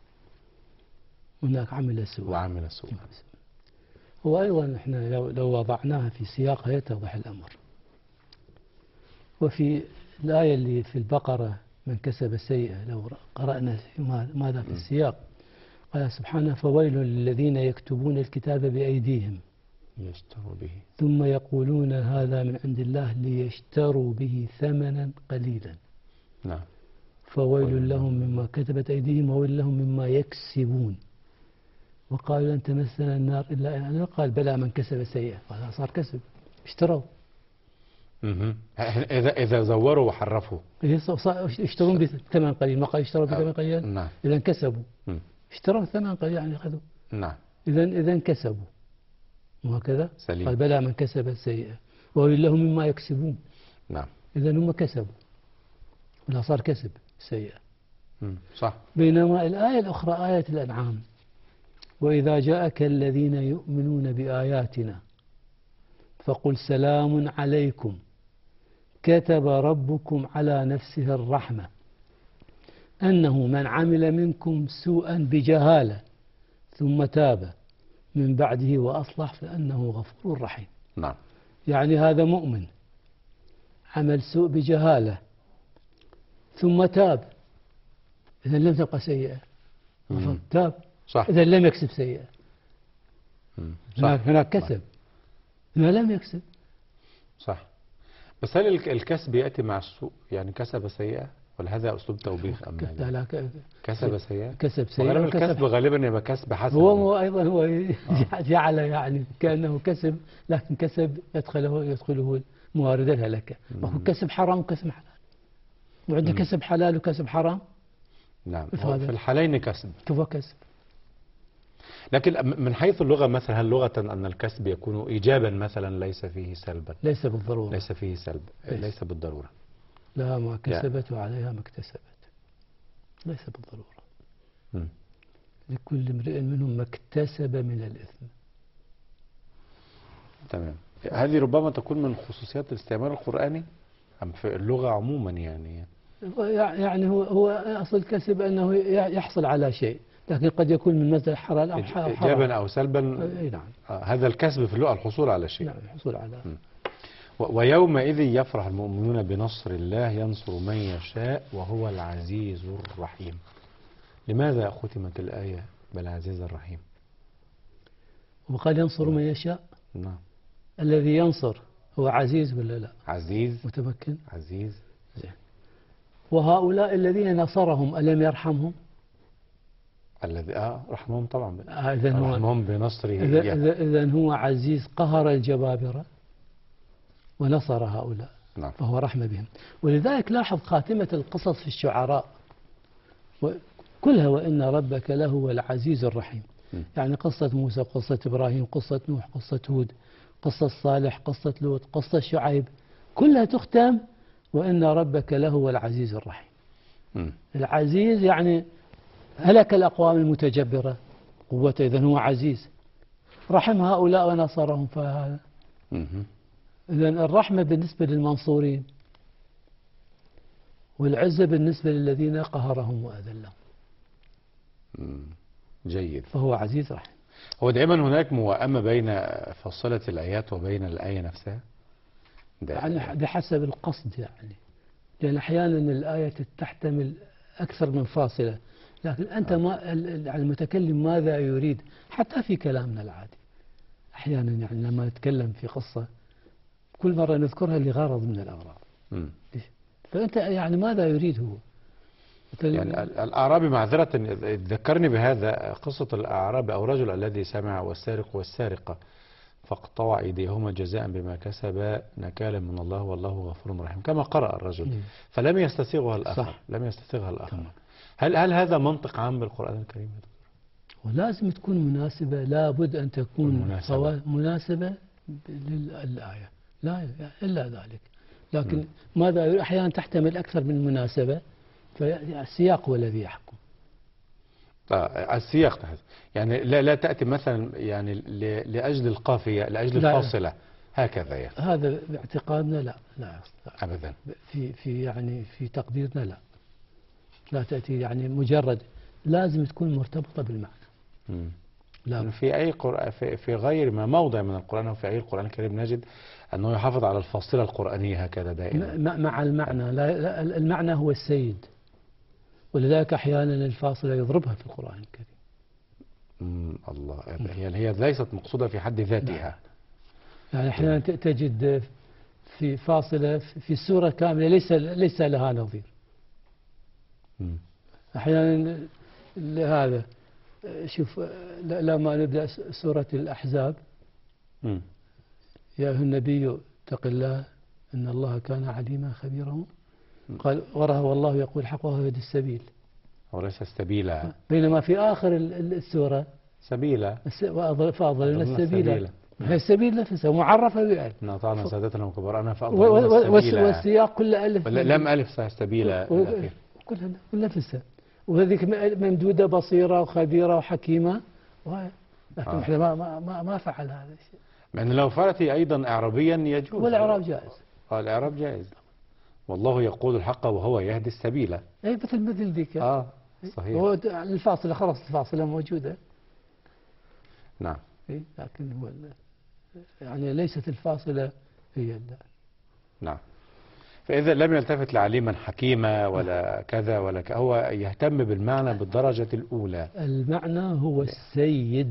هناك عمل سوء وعمل سوء. وأيضا احنا لو وضعناها في سياقها يتضح الأمر. وفي الآية اللي في البقرة: من كسب سيئة، لو قرأنا ماذا في السياق، قال سبحانه: فويل للذين يكتبون الكتاب بأيديهم يشتروا به ثم يقولون هذا من عند الله ليشتروا به ثمنا قليلا. نعم. فويل لهم مما كتبت أيديهم وويل لهم مما يكسبون. وقالوا لن تمسنا النار إلا أياما. قال: بلى من كسب سيئة. قال: صار كسب، اشتروا. إذا زوروا وحرفوا يشترون بثمن قليل، ما قال يشتروا بثمن قليل. نعم. إذا كسبوا. اشتروا ثمن قليل يعني أخذوا. نعم. إذا كسبوا، وهكذا. سليم. قال: بلى من كسب سيئة وويل لهم مما يكسبون. نعم. إذا هم كسبوا، ولا صار كسب سيئة. صح. بينما الآية الأخرى آية الأنعام: وإذا جاءك الذين يؤمنون بآياتنا فقل سلام عليكم كتب ربكم على نفسه الرحمة أنه من عمل منكم سوءا بجهالة ثم تاب من بعده وأصلح فأنه غفور رحيم. نعم. يعني هذا مؤمن عمل سوء بجهالة ثم تاب، إذا لم تبقى سيئة، تاب. صح. إذا لم يكسب سيئة. هناك كسب، ما لم يكسب. صح. بس هل الكسب يأتي مع السوء؟ يعني كسب سيئة، ولا هذا أسلوب توبيخ أم لا كسب سيئة؟ كسب سيئة. وغالبا الكسب غالبا يبقى كسب حسن. هو أيضا هو جعل يعني كأنه كسب، لكن كسب يدخله موارد الهلكة. وهو كسب حرام وكسب حلال، وعندك كسب حلال وكسب حرام. نعم. في الحالين كسب. كيف كسب؟ لكن من حيث اللغة مثلا، هل لغة أن الكسب يكون إيجابا مثلا ليس فيه سلبا؟ ليس بالضرورة. ليس فيه سلب. ليس بالضرورة. لا، ما كسبت وعليها ما اكتسبت، ليس بالضرورة. لكل امرئ منهم ما اكتسب من الإثم. تمام. هذه ربما تكون من خصوصيات الاستعمال القرآني أم في اللغة عموما؟ يعني هو أصل الكسب أنه يحصل على شيء، لكن قد يكون من مصدر حلال أو حرام، إيجابا أو سلبا. نعم. هذا الكسب في اللغة الحصول على شيء. نعم، الحصول على. ويومئذ يفرح المؤمنون بنصر الله ينصر من يشاء وهو العزيز الرحيم. لماذا ختمت الآية بالعزيز الرحيم؟ وقال ينصر من يشاء. نعم. الذي ينصر هو عزيز ولا لا؟ عزيز متمكن. عزيز. زين. وهؤلاء الذين نصرهم ألم يرحمهم؟ الذي رحمهم طبعا، إذن هو رحمهم بنصره إياه. إذن هو عزيز قهر الجبابرة ونصر هؤلاء. نعم. فهو رحمة بهم. ولذلك لاحظ خاتمة القصص في الشعراء كلها وإن ربك لهو العزيز الرحيم. يعني قصة موسى، قصة إبراهيم، قصة نوح، قصة هود، قصة صالح، قصة لوط، قصة شعيب، كلها تختم وإن ربك لهو العزيز الرحيم. العزيز يعني هلك الأقوام المتجبرة قوته، إذن هو عزيز. رحم هؤلاء ونصرهم، فهذا إذن الرحمة بالنسبة للمنصورين، والعزة بالنسبة للذين قهرهم وأذلهم. جيد. فهو عزيز رحيم. هو دائما هناك موائمة بين فصلة الآيات وبين الآية نفسها؟ يعني بحسب القصد، يعني لأن أحيانا الآية تحتمل أكثر من فاصلة، لكن أنت المتكلم ماذا يريد؟ حتى في كلامنا العادي أحيانا يعني لما نتكلم في قصة كل مرة نذكرها لغرض من الأغراض. فأنت يعني ماذا يريد هو؟ يعني الأعرابي، معذرة ذكرني بهذا، قصة الأعرابي أو رجل الذي سمع والسارق والسارقة فاقطعوا أيديهما جزاء بما كسبا نكالا من الله والله غفور رحيم، كما قرأ الرجل فلم يستسيغها الآخر. صح. لم يستسيغها الآخر. هل هذا منطق عام بالقرآن الكريم؟ ولازم تكون مناسبة، لابد أن تكون مناسبة للآية، لا إلا ذلك. لكن ماذا أحيانا تحتمل أكثر من مناسبة، فالسياق هو الذي يحكم. السياق يعني لا تأتي مثلا يعني لأجل القافية، لأجل الفاصلة هكذا يعني. هذا باعتقادنا لا أبدا. في تقديرنا لا تأتي يعني مجرد، لازم تكون مرتبطة بالمعنى. لا. في أي في غير ما موضع من القرآن أو في أي القرآن الكريم نجد أنه يحافظ على الفاصلة القرآنية هكذا دائما مع المعنى. لا المعنى هو السيد، ولذلك أحيانا الفاصلة يضربها في القرآن الكريم. الله. هي ليست مقصودة في حد ذاتها. يعني أحيانا تجد في فاصلة في السورة كاملة ليس لها نظير. أحيانا لهذا شوف لما نبدأ سورة الأحزاب يا أيها النبي اتق الله إن الله كان عليما خبيرا، قال وراها والله يقول حق وهو يهدي السبيل وليس السبيل، بينما في آخر السورة سبيلا فأضلنا السبيل. هي السبيل نفسها معرفة بألف. إن أطعنا سادتنا وكبراءنا فأضلنا السبيل، والسياق كله ألف لم ألف سبيلا كلها نفسها، وهذيك ممدودة بصيرة وخبيرة وحكيمة، لكن احنا ما فعل هذا الشيء. مع أن لو فعلت أيضا إعرابيا يجوز، والإعراب جائز. الإعراب جائز. والله يقول الحق وهو يهدي السبيل. أي مثل ذيك. صحيح. هو الفاصلة خلاص، الفاصلة موجودة. نعم. لكن هو يعني ليست الفاصلة هي نعم. فإذا لم يلتفت لعليما حكيما ولا كذا ولا هو يهتم بالمعنى بالدرجة الأولى. المعنى هو السيد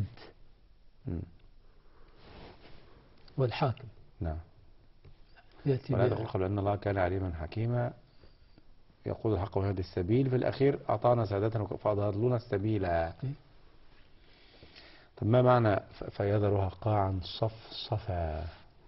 والحاكم. نعم. ولا تقول قبل أن الله كان عليما حكيما يقول الحق ويهدي السبيل، في الأخير أعطانا سادتنا فأضلونا السبيل. طب ما معنى فيذرها قاعا صفصفا؟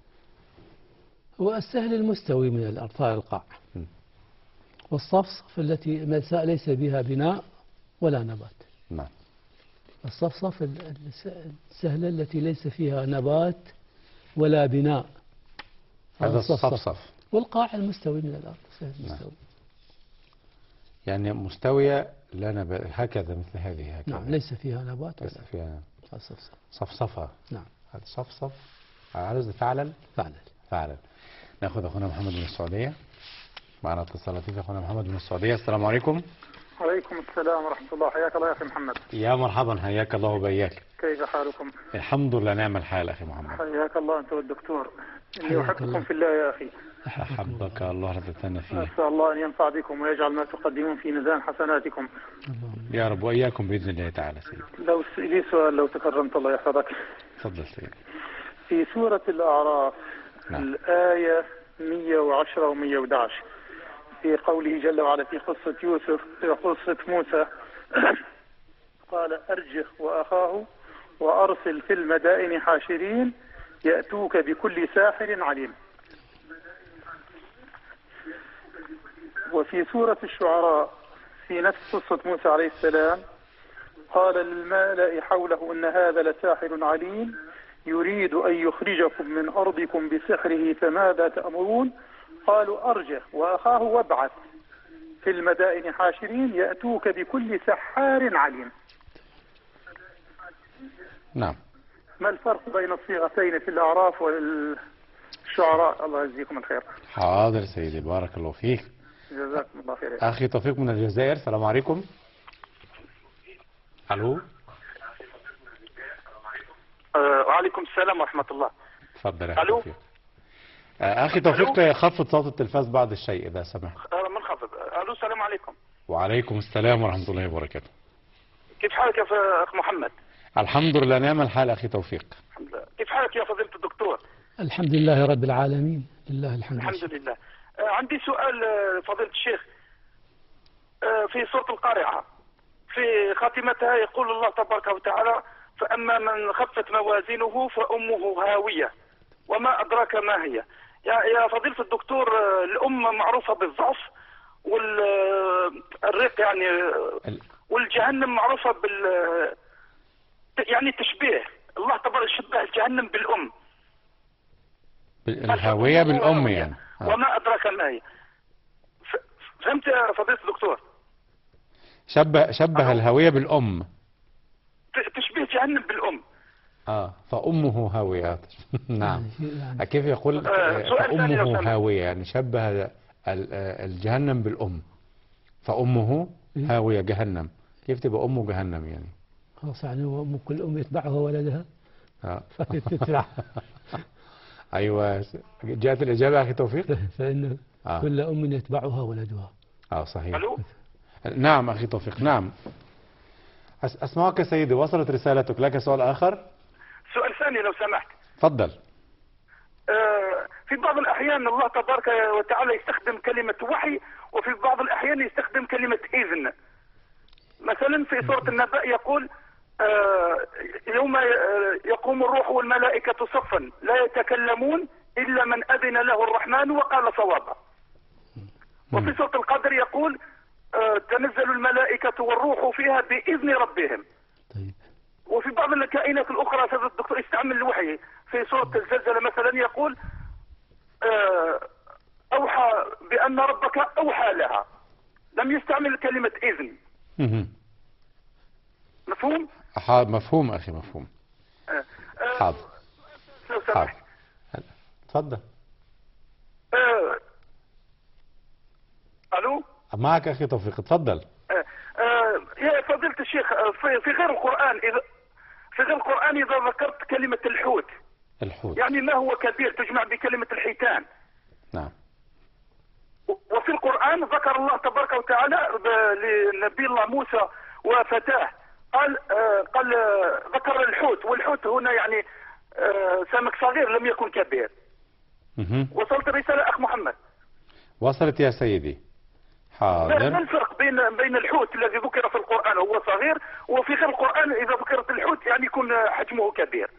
هو السهل المستوي من الأرطال القاع، والصفصف التي ليس بها بناء ولا نبات. نعم. الصفصف السهلة التي ليس فيها نبات ولا بناء، هذا الصفصف. والقاع المستوي من الأرض سهل المستوي. يعني مستوية لا نبات هكذا، مثل هذه هكذا. نعم. ليس فيها نبات ليس فيها الصفصف. صفصفة. نعم. هذا صفصف على وزن فعلا. ناخذ أخونا محمد من السعودية، معنا اتصال لطيف. أخونا محمد من السعودية، السلام عليكم. وعليكم السلام ورحمة الله. حياك الله يا أخي محمد. يا مرحبا، حياك الله وبياك. كيف حالكم؟ الحمد لله، نعم الحال أخي محمد. حياك الله أنت والدكتور. إني أحبكم في الله يا أخي. أحبك الله ردتنا فيه. أسأل الله أن ينفع بكم ويجعل ما تقدمون في ميزان حسناتكم يا رب، وإياكم بإذن الله تعالى. سيدي لي سؤال لو تكرمت، الله يحفظك. تفضل سيدي. في سورة الأعراف الآية 110 و111 في قوله جل وعلا في قصة يوسف، في قصة موسى قال أرجه وأخاه وأرسل في المدائن حاشرين يأتوك بكل ساحر عليم. وفي سورة الشعراء في نفس قصة موسى عليه السلام قال للملأ حوله إن هذا لساحر عليم يريد أن يخرجكم من أرضكم بسحره فماذا تأمرون قالوا أرجه وأخاه وابعث في المدائن حاشرين يأتوك بكل سحار عليم. نعم. ما الفرق بين الصيغتين في الأعراف والشعراء؟ الله يجزيكم الخير. حاضر سيدي، بارك الله فيك. جزاكم الله خير. أخي توفيق من الجزائر، السلام عليكم. ألو. وعليكم السلام ورحمة الله. تفضل يا أخي ألو. توفيق. أخي توفيق خفض صوت التلفاز بعض الشيء إذا سمحت. منخفض. ألو السلام عليكم. وعليكم السلام ورحمة الله وبركاته. كيف حالك يا أخ محمد؟ الحمد لله، نعم الحال أخي توفيق. الحمد لله. كيف حالك يا فضيلة الدكتور؟ الحمد لله رب العالمين، لله الحمد. الحمد لله. عندي سؤال فضيلة الشيخ. في سورة القارعة في خاتمتها يقول الله تبارك وتعالى فأما من خفت موازينه فأمه هاوية وما أدراك ما هي. يا فضيلة الدكتور، الأم معروفة بالضعف والرق يعني، والجهنم معروفة يعني تشبيه الله تبارك شبه الجهنم بالأم، الهاوية بالأم يعني. وما أدراك ما هي. فهمت يا فضيلة الدكتور؟ شبه الهاوية بالأم، تشبيه جهنم بالأم. فأمه هاوية. نعم. كيف يقول فأمه هاوية؟ يعني شبه الجهنم بالأم، فأمه هاوية جهنم. كيف تبقى أمه جهنم يعني؟ خلاص يعني كل أم يتبعها ولدها. فتتبع. أيوة، جاءت الإجابة أخي توفيق. فإن كل أم يتبعها ولدها. صحيح. ألو؟ نعم أخي توفيق، نعم. أسمعك سيدي، وصلت رسالتك. لك سؤال آخر؟ سؤال ثاني لو سمحت. تفضل. في بعض الأحيان الله تبارك وتعالى يستخدم كلمة وحي، وفي بعض الأحيان يستخدم كلمة إذن. مثلا في سورة النبأ يقول يوم يقوم الروح والملائكة صفا لا يتكلمون إلا من أذن له الرحمن وقال صوابا. وفي سورة القدر يقول تنزل الملائكة والروح فيها بإذن ربهم. طيب. وفي بعض الكائنات الأخرى هذا الدكتور يستعمل الوحي. في سورة الزلزلة مثلا يقول أوحى بأن ربك أوحى لها، لم يستعمل كلمة إذن. مفهوم؟ مفهوم أخي، مفهوم. حاضر. لو سمحت. تفضل. ألو؟ معك أخي توفيق، تفضل. يا فضيلة الشيخ، في غير القرآن إذا ذكرت كلمة الحوت يعني ما هو كبير تجمع بكلمة الحيتان. نعم. وفي القرآن ذكر الله تبارك وتعالى لنبي الله موسى وفتاه قال ذكر الحوت، والحوت هنا يعني سمك صغير لم يكن كبير. وصلت الرسالة أخ محمد؟ وصلت يا سيدي. حاضر. ما الفرق بين الحوت الذي ذكر في القرآن هو صغير، وفي غير القرآن إذا ذكرت الحوت يعني يكون حجمه كبير؟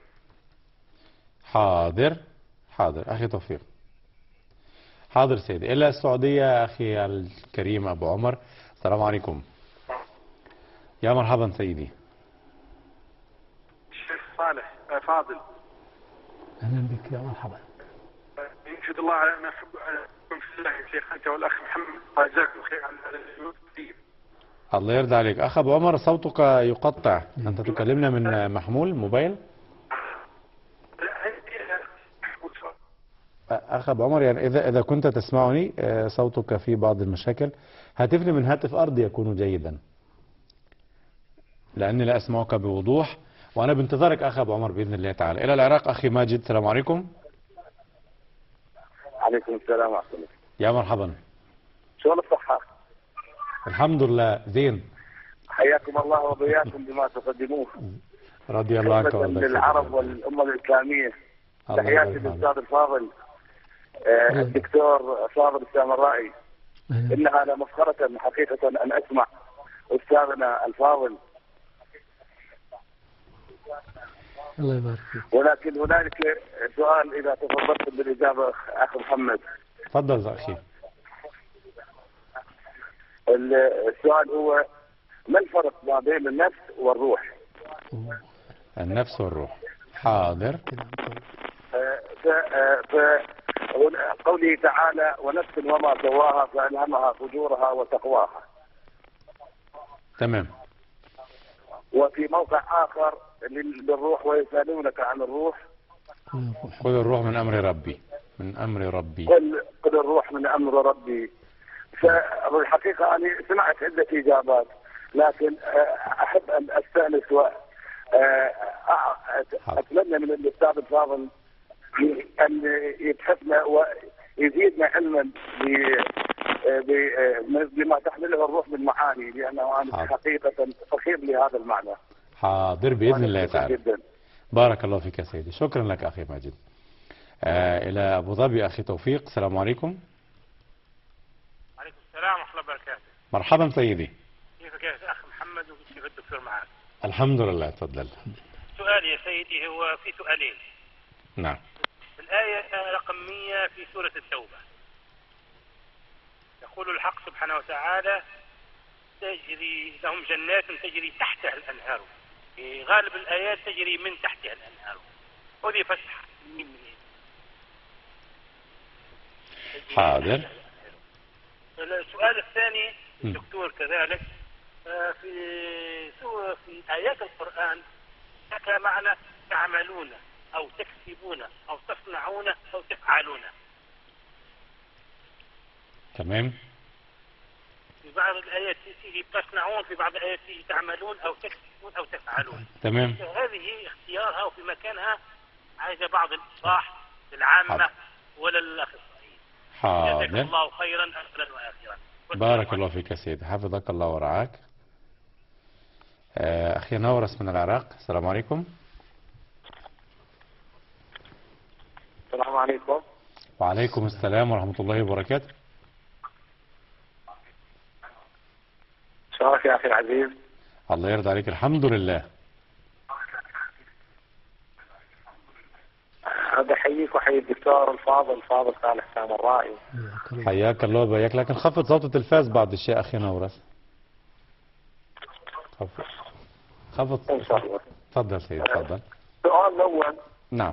حاضر أخي توفيق. حاضر سيدي. إلى السعودية أخي الكريم أبو عمر، السلام عليكم. يا مرحبا سيدي. الشيخ صالح فاضل. أهلا بك يا مرحبا. ينشد الله على ما أحب في الله يا شيخ أنت والأخ محمد، جزاكم خير على هذا الجهود الكبير. الله يرضى عليك. أخ أبو عمر صوتك يقطع، أنت تكلمنا من محمول موبايل؟ أخ أبو عمر يعني إذا كنت تسمعني صوتك في بعض المشاكل، هاتفني من هاتف أرضي يكون جيدا، لأني لا أسمعك بوضوح، وأنا بانتظارك أخ أبو عمر بإذن الله تعالى. إلى العراق أخي ماجد، السلام عليكم. عليكم السلام ورحمة الله. يا مرحبا. شلون الصحة؟ الحمد لله زين. حياكم الله وبياكم بما تقدموه. رضي الله عنك وارضاك. للعرب والأمة الإسلامية. تحياتي للأستاذ الفاضل الدكتور فاضل السامرائي. إنها لمفخرة حقيقة أن أسمع أستاذنا الفاضل الله يبارك فيك. ولكن هنالك سؤال إذا تفضلت بالإجابة أخ محمد. تفضل أخي. السؤال هو ما الفرق ما بين النفس والروح؟ النفس والروح. حاضر. قوله تعالى ونفس وما سواها فألهمها فجورها وتقواها. تمام. وفي موقع آخر للروح ويسألونك عن الروح قل الروح من أمر ربي. من أمر ربي. قل الروح من أمر ربي. فالحقيقة أنا سمعت عدة إجابات، لكن أحب أن أستأنس أتمنى من الأستاذ الفاضل أن يبحثنا ويزيدنا علما بما تحمله الروح من معاني، لأنه أنا حقيقة فخير لهذا المعنى. حاضر بإذن الله تعالى. جدا. بارك الله فيك يا سيدي، شكرا لك أخي ماجد. إلى أبو ظبي أخي توفيق، السلام عليكم. وعليكم السلام ورحمة الله وبركاته. مرحبا سيدي. كيفك يا أخ محمد وكيف الدكتور معك؟ الحمد لله، تفضل. سؤالي يا سيدي هو في سؤالين. نعم. الآية رقم 100 في سورة التوبة يقول الحق سبحانه وتعالى تجري لهم جنات تجري تحتها الأنهار، في غالب الآيات تجري من تحتها الأنهار، هذه فتحة من حاضر. السؤال الثاني الدكتور كذلك في آيات القرآن حكى معنى تعملون أو تكسبون أو تصنعون أو تفعلون. تمام. في بعض الآيات تيجي تصنعون، في بعض الآيات تيجي تعملون أو تكسبون أو تفعلون. تمام. هذه اختيارها وفي مكانها عايزة بعض الإصلاح للعامة ولا للأخصائيين. حاضر. جزاك الله خيرا أولا وآخرا. بارك الله فيك يا سيدي، حفظك الله ورعاك. أخي نورس من العراق، السلام عليكم. السلام عليكم. وعليكم السلام ورحمة الله وبركاته. شرف يا أخي العزيز. الله يرضى عليك، الحمد لله. بحييك وحيي الدكتور الفاضل صالح سامرائي. حياك الله وبياك، لكن خفض صوت التلفاز بعض الشيء أخي نورس. خفض إن شاء الله. تفضل سيدي، تفضل. السؤال الأول. نعم.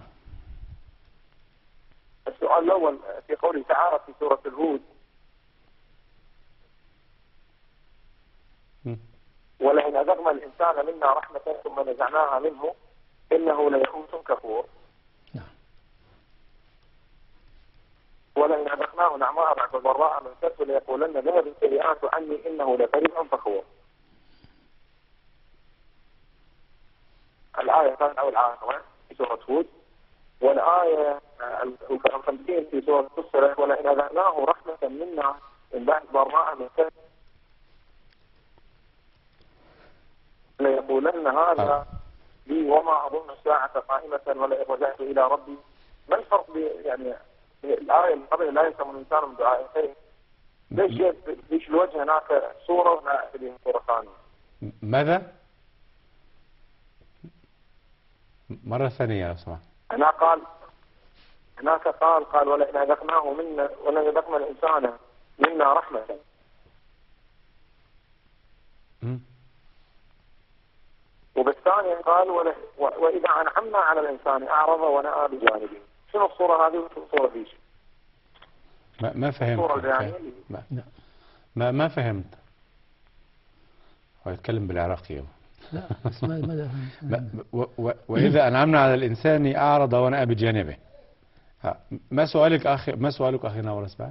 السؤال الأول في قوله تعالى في سورة الهود ولئن أذقنا الإنسان منا رحمة ثم نزعناها منه إنه ليئوس كفور. ولئن أذقناه نعماء بعد ضراء مسته ليقولن ذهب السيئات عني إنه لفرح فخور. الآية الثانية أو الآية في سورة هود، والآية 50 في سورة فصلت ولئن أذقناه رحمة منا من بعد ضراء مسته ليقولن هذا لي وما أظن الساعة قائمة ولئن رجعت إلى ربي. ما الفرق يعني الآية اللي قبل لا يسمى الإنسان من دعاء الخير؟ ليش الوجه هناك صورة وهناك صورة ثانية؟ ماذا؟ مرة ثانية لو سمحت. هناك قال ولئن أذقناه منا ولئن أذقنا الإنسان منا رحمة. وبالثانية قال وإذا أنعمنا على الإنسان أعرض ونأى بجانبه. شنو الصورة هذه وشنو الصورة ديش؟ ما فهمت. ما فهمت. هو يتكلم بالعراقي. لا بس ما وإذا أنعمنا على الإنسان أعرض ونأى بجانبه. ما سؤالك أخي نورس بقى؟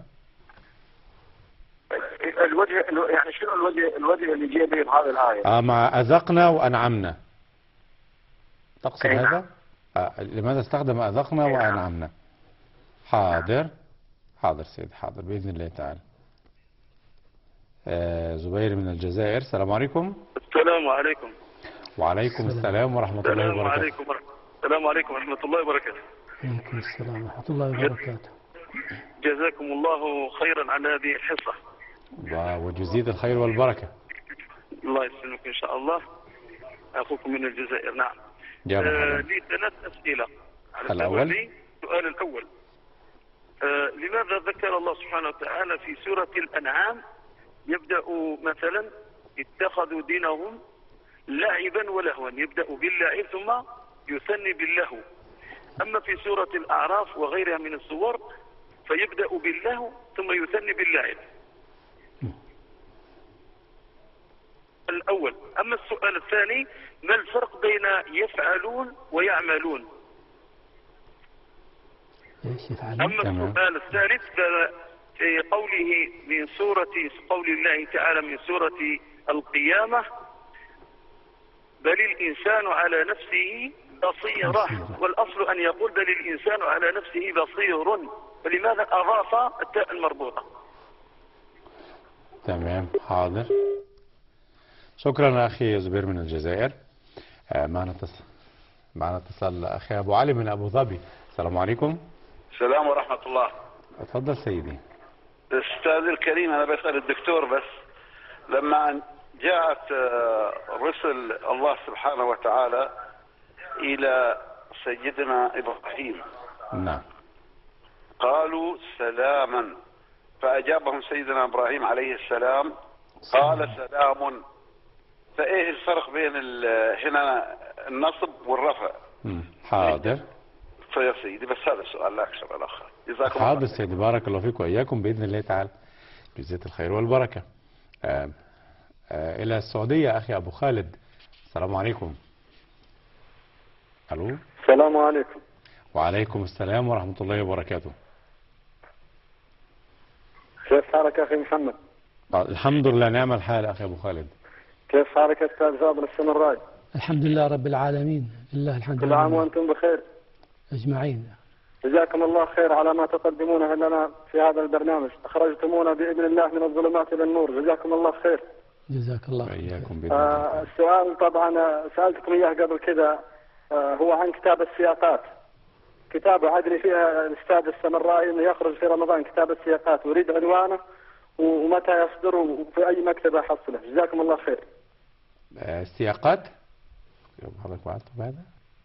الوجه يعني شنو الوجه اللي جاي به بهذه الآية؟ مع أذقنا وأنعمنا. تقصد هذا؟ لماذا استخدم أذقنا وأنعمنا؟ حاضر سيد، حاضر بإذن الله تعالى. زبير من الجزائر، السلام عليكم. السلام عليكم. وعليكم السلام ورحمة الله وبركاته. السلام عليكم ورحمة الله وبركاته. وعليكم السلام ورحمة الله وبركاته. جزاكم الله خيرا على هذه الحصة. وجزيد الخير والبركة. الله يسلمك إن شاء الله. أخوكم من الجزائر. نعم. يا مرحبا. لي 3 أسئلة. على الأول. السؤال الأول، لماذا ذكر الله سبحانه وتعالى في سورة الأنعام يبدأ مثلا اتخذوا دينهم لعبا ولهوا، يبدأ باللعب ثم يثني باللهو، أما في سورة الأعراف وغيرها من السور فيبدأ باللهو ثم يثني باللعب. الأول. أما السؤال الثاني، ما الفرق بين يفعلون ويعملون؟ ايش يفعلون؟ أما تمام. السؤال الثالث، في قوله من سورة قول الله تعالى من سورة القيامة بل الإنسان على نفسه بصيرة، والأصل أن يقول بل الإنسان على نفسه بصير، فلماذا أضاف التاء المربوطة؟ تمام، حاضر. شكرا أخي زبير من الجزائر. معنا اتصال أخي أبو علي من أبو ظبي. السلام عليكم. السلام ورحمة الله. اتفضل سيدي. أستاذ الكريم، أنا بسأل الدكتور بس، لما جاءت رسل الله سبحانه وتعالى إلى سيدنا إبراهيم نعم. قالوا سلاما، فأجابهم سيدنا إبراهيم عليه السلام قال سلام. فإيه الفرق بين هنا النصب والرفع؟ حاضر. يا سيدي بس هذا السؤال لا أكثر الآخر. جزاكم حاضر الله. سيدي، بارك الله فيك وإياكم بإذن الله تعالى، جزاة الخير والبركة. إلى السعودية أخي أبو خالد. السلام عليكم. ألو. السلام عليكم. وعليكم السلام ورحمة الله وبركاته. كيف حالك أخي محمد؟ الحمد لله، نعم الحال أخي أبو خالد. كيف حالك أستاذ فاضل السمراي؟ الحمد لله رب العالمين، لله الحمد كل لله. عام وأنتم بخير. أجمعين. جزاكم الله خير على ما تقدمونه لنا في هذا البرنامج، أخرجتمونا بإذن الله من الظلمات إلى النور، جزاكم الله خير. جزاك الله. وإياكم بإذن الله. السؤال طبعا سألتكم إياه قبل كذا، هو عن كتاب السياقات. كتابه عدني فيها الأستاذ السمرائي إنه يخرج في رمضان كتاب السياقات، أريد عنوانه ومتى يصدر وفي أي مكتبة أحصله، جزاكم الله خير. السياقات يوم حضرتك وعدت بهذا،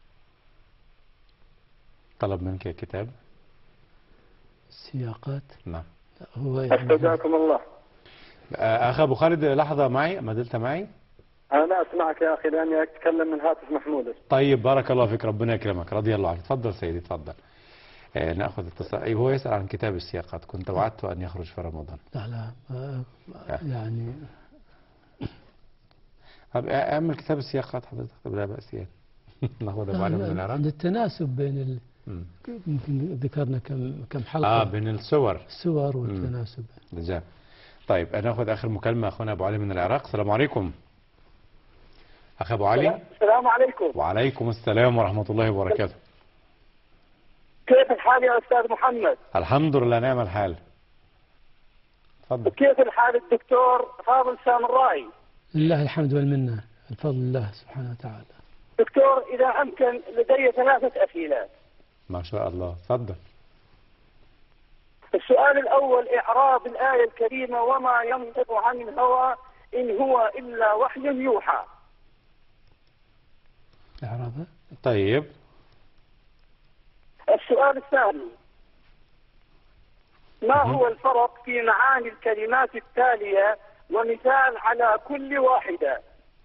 طلب منك الكتاب. السياقات. نعم. هو يعني أستودعكم الله. أخي أبو خالد لحظة معي، ما زلت معي؟ أنا لا أسمعك يا أخي لأني أتكلم من هاتف محمود. طيب بارك الله فيك، ربنا يكرمك، رضي الله عنك. تفضل سيدي تفضل. نأخذ اتصال. هو يسأل عن كتاب السياقات، كنت وعدت أن يخرج في رمضان. لا يعني طب أعمل كتاب السياقات حضرتك، لا بأس يعني. ناخذ أبو علي من العراق. عند التناسب بين يمكن ذكرنا كم حلقة. بين السور. السور والتناسب. جزاك. طيب ناخذ آخر مكالمة، أخونا أبو علي من العراق. السلام عليكم. أخي أبو علي. السلام عليكم. وعليكم السلام ورحمة الله وبركاته. كيف الحال يا أستاذ محمد؟ الحمد لله، نعم الحال. تفضل. كيف الحال الدكتور فاضل سامرائي؟ لله الحمد والمنة، الفضل الله سبحانه وتعالى. دكتور إذا أمكن لدي 3 أسئلة. ما شاء الله، تفضل. السؤال الأول، إعراب الآية الكريمة وما ينطق عن الهوى إن هو إلا وحي يوحى. إعرابه. طيب. السؤال الثاني، ما هو الفرق في معاني الكلمات التالية ومثال على كل واحدة؟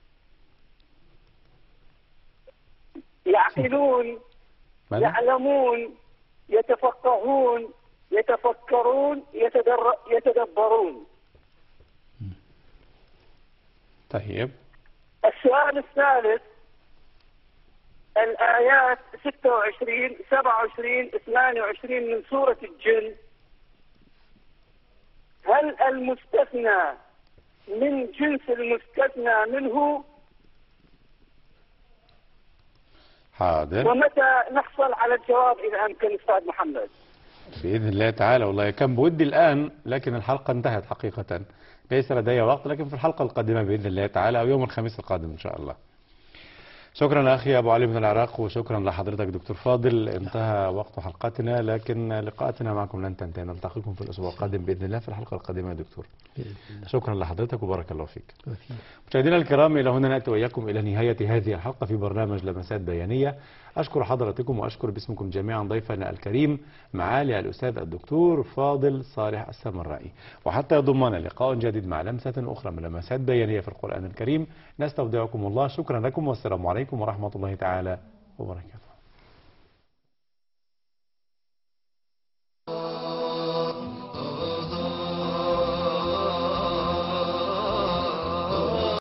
يعقلون، يعلمون، يتفقهون، يتفكرون، يتدبرون. طيب. السؤال الثالث، الآيات 26 27 28 من سورة الجن، هل المستثنى من جنس المستثنى منه؟ حاضر. ومتى نحصل على الجواب إذا أمكن أستاذ محمد؟ بإذن الله تعالى. والله كان بودي الآن لكن الحلقة انتهت حقيقة، ليس لدي وقت، لكن في الحلقة القادمة بإذن الله تعالى أو يوم الخميس القادم إن شاء الله. شكرا أخي أبو علي من العراق، وشكرا لحضرتك دكتور فاضل. انتهى وقت حلقتنا، لكن لقاءاتنا معكم لن تنتهي. نلتقيكم في الأسبوع القادم بإذن الله في الحلقة القادمة يا دكتور. شكرا لحضرتك وبارك الله فيك. مشاهدينا الكرام، إلى هنا نأتي وإياكم إلى نهاية هذه الحلقة في برنامج لمسات بيانية. أشكر حضراتكم وأشكر باسمكم جميعا ضيفنا الكريم معالي الأستاذ الدكتور فاضل صالح السامرائي. وحتى يضمنا لقاء جديد مع لمسة أخرى من لمسات بيانية في القرآن الكريم، نستودعكم الله. شكرا لكم والسلام عليكم ورحمة الله تعالى وبركاته.